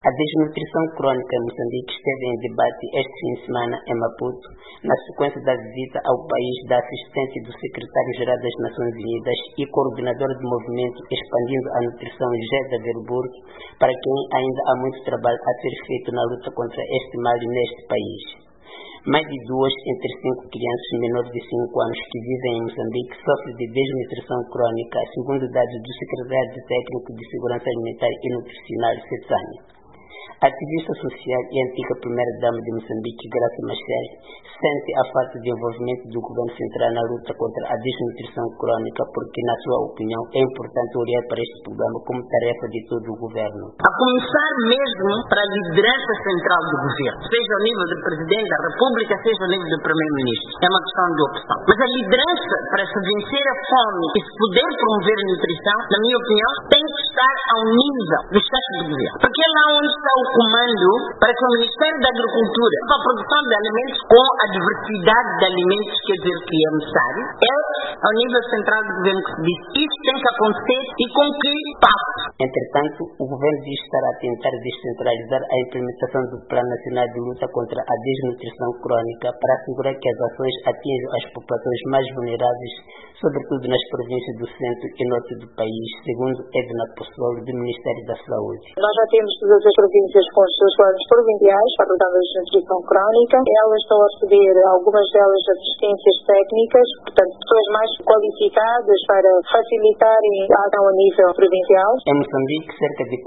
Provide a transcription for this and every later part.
A desnutrição crônica em Moçambique esteve em debate este fim de semana em Maputo, na sequência da visita ao país da assistente do secretário-geral das Nações Unidas e coordenador do movimento Expandindo a Nutrição, Geda Verburg, para quem ainda há muito trabalho a ser feito na luta contra este mal neste país. Mais de 2 entre 5 crianças menores de 5 anos que vivem em Moçambique sofrem de desnutrição crônica, segundo dados do Secretariado Técnico de Segurança Alimentar e Nutricional, SETSANI. A ativista social e antiga primeira-dama de Moçambique, Graça Machel, sente a falta de envolvimento do governo central na luta contra a desnutrição crônica porque, na sua opinião, é importante olhar para este programa como tarefa de todo o governo. A começar mesmo para a liderança central do governo, seja ao nível do Presidente da República, seja ao nível do Primeiro-Ministro. É uma questão de opção. Mas a liderança, para se vencer a fome e se poder promover a nutrição, na minha opinião, tem que estar ao nível do chefe do governo. Porque é lá onde está o comando para que o Ministério da Agricultura, com a produção de alimentos, com a diversidade de alimentos, quer dizer, que é necessário, é ao nível central do governo que se diz. Isso tem que acontecer e com que passo. Entretanto, o governo diz estar a tentar descentralizar a implementação do Plano Nacional de Luta contra a Desnutrição Crônica para assegurar que as ações atinjam as populações mais vulneráveis, sobretudo nas províncias do centro e norte do país, segundo Edna Possolo, do Ministério da Saúde. Nós já temos todas as províncias com os seus planos provinciais para lutar contra a desnutrição crónica. Elas estão a receber, algumas delas, assistências técnicas, portanto, pessoas mais qualificadas para facilitarem a ação a nível provincial. Em Moçambique, cerca de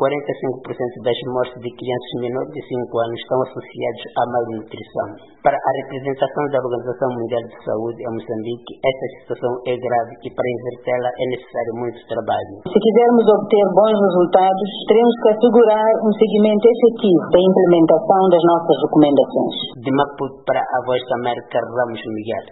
45% das mortes de crianças menores de 5 anos estão associadas à malnutrição. Para a representação da Organização Mundial de Saúde em Moçambique, esta situação é grave e para invertê-la é necessário muito trabalho. Se quisermos obter bons resultados, teremos que assegurar um seguimento efetivo da implementação das nossas recomendações. De Maputo para a Voz da América, Ramos Miguel.